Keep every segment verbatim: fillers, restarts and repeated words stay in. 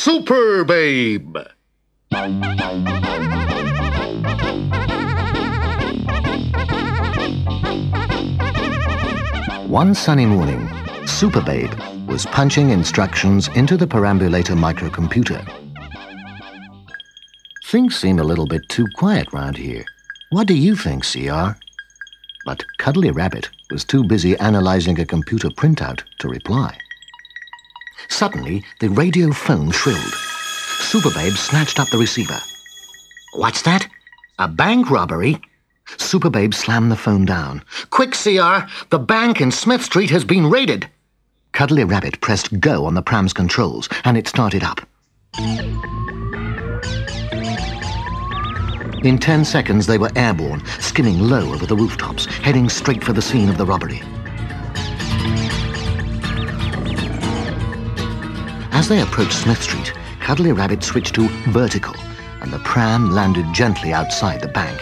Super Babe. One sunny morning, Super Babe was punching instructions into the perambulator microcomputer. Things seem a little bit too quiet round here. What do you think, C R? But Cuddly Rabbit was too busy analyzing a computer printout to reply. Suddenly, the radio phone shrilled. Super Babe snatched up the receiver. What's that? A bank robbery? Super Babe slammed the phone down. Quick, C R! The bank in Smith Street has been raided! Cuddly Rabbit pressed go on the pram's controls, and it started up. In ten seconds, they were airborne, skimming low over the rooftops, heading straight for the scene of the robbery. As they approached Smith Street, Cuddly Rabbit switched to vertical, and the pram landed gently outside the bank.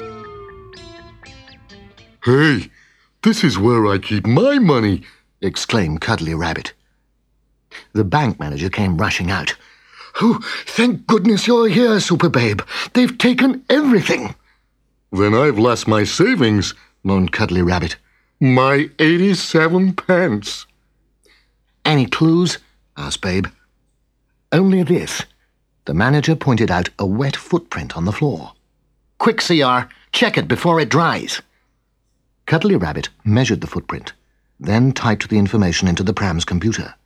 Hey, this is where I keep my money, exclaimed Cuddly Rabbit. The bank manager came rushing out. Oh, thank goodness you're here, Super Babe. They've taken everything. Then I've lost my savings, moaned Cuddly Rabbit. My eighty-seven pence. Any clues? asked Babe. Only this. The manager pointed out a wet footprint on the floor. Quick, C R, check it before it dries. Cuddly Rabbit measured the footprint, then typed the information into the pram's computer.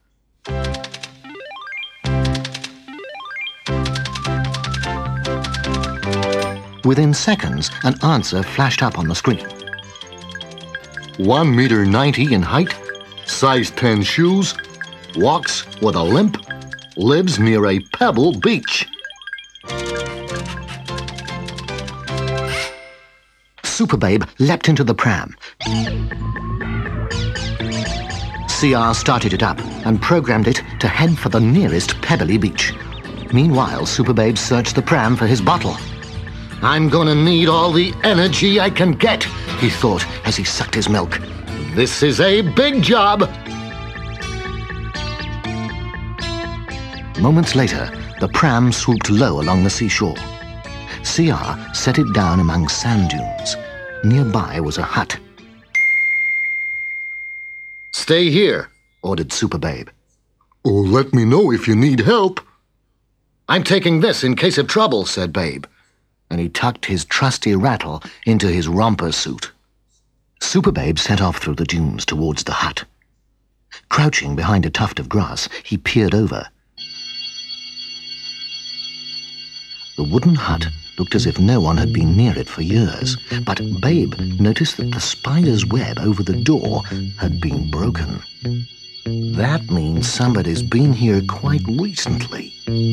Within seconds, an answer flashed up on the screen. One meter ninety in height, size ten shoes, walks with a limp, lives near a pebble beach. Super Babe leapt into the pram. C R started it up and programmed it to head for the nearest pebbly beach. Meanwhile, Super Babe searched the pram for his bottle. I'm gonna need all the energy I can get, he thought as he sucked his milk. This is a big job. Moments later, the pram swooped low along the seashore. C R set it down among sand dunes. Nearby was a hut. Stay here, ordered Super Babe. Oh, let me know if you need help. I'm taking this in case of trouble, said Babe, and he tucked his trusty rattle into his romper suit. Super Babe set off through the dunes towards the hut. Crouching behind a tuft of grass, he peered over. The wooden hut looked as if no one had been near it for years, but Babe noticed that the spider's web over the door had been broken. That means somebody's been here quite recently.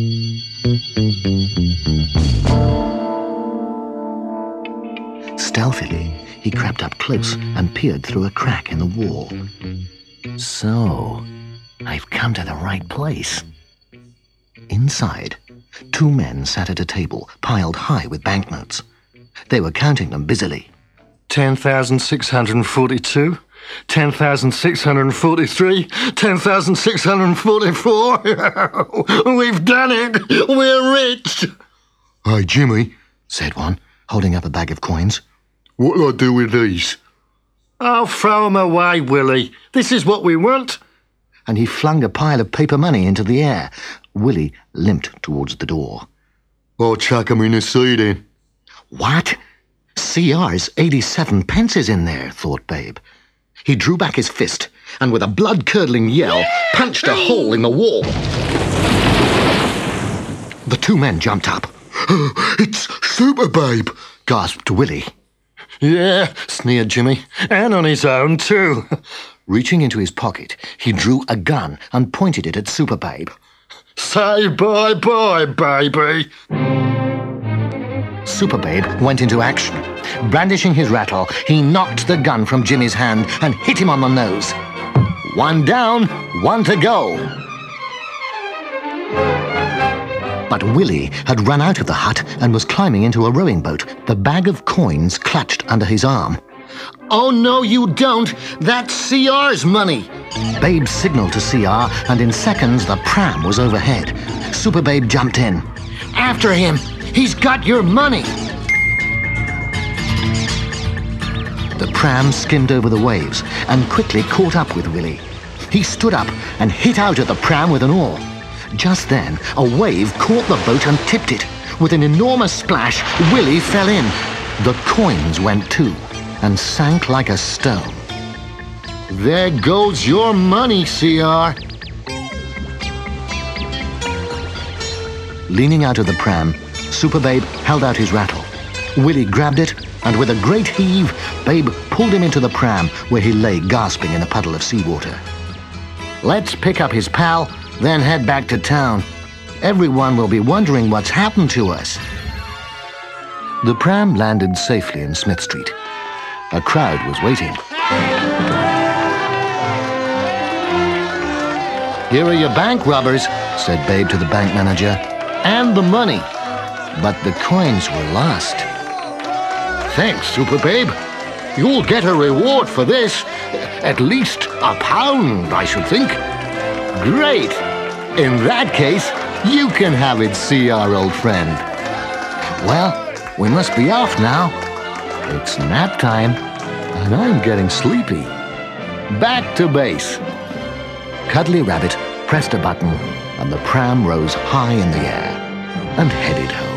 Stealthily, he crept up close and peered through a crack in the wall. So, I've come to the right place. Inside, two men sat at a table piled high with banknotes. They were counting them busily. ten thousand six hundred forty-two, ten thousand six hundred forty-three, ten thousand six hundred forty-four. We've done it! We're rich! Hi, Jimmy, said one, holding up a bag of coins. What'll I do with these? I'll throw 'em away, Willie. This is what we want. And he flung a pile of paper money into the air. Willie limped towards the door. I'll chuck 'em in the sea then. What? C R's eighty-seven pence is in there, thought Babe. He drew back his fist and with a blood-curdling yell punched a hole in the wall. The two men jumped up. It's Super Babe, gasped Willie. Yeah, sneered Jimmy, and on his own too. Reaching into his pocket, he drew a gun and pointed it at Super Babe. Say bye-bye, baby. Super Babe went into action. Brandishing his rattle, he knocked the gun from Jimmy's hand and hit him on the nose. One down, one to go. But Willie had run out of the hut and was climbing into a rowing boat, the bag of coins clutched under his arm. Oh, no, you don't. That's C R's money. Babe signaled to C R, and in seconds the pram was overhead. Super Babe jumped in. After him. He's got your money. The pram skimmed over the waves and quickly caught up with Willie. He stood up and hit out at the pram with an oar. Just then, a wave caught the boat and tipped it. With an enormous splash, Willie fell in. The coins went too and sank like a stone. There goes your money, C R. Leaning out of the pram, Super Babe held out his rattle. Willie grabbed it, and with a great heave, Babe pulled him into the pram, where he lay gasping in a puddle of seawater. Let's pick up his pal, then head back to town. Everyone will be wondering what's happened to us. The pram landed safely in Smith Street. A crowd was waiting. Here are your bank robbers, said Babe to the bank manager. and the money. But the coins were lost. Thanks, Super Babe. You'll get a reward for this. At least a pound, I should think. Great. In that case, you can have it, C R, old friend. Well, we must be off now. It's nap time, and I'm getting sleepy. Back to base. Cuddly Rabbit pressed a button, and the pram rose high in the air and headed home.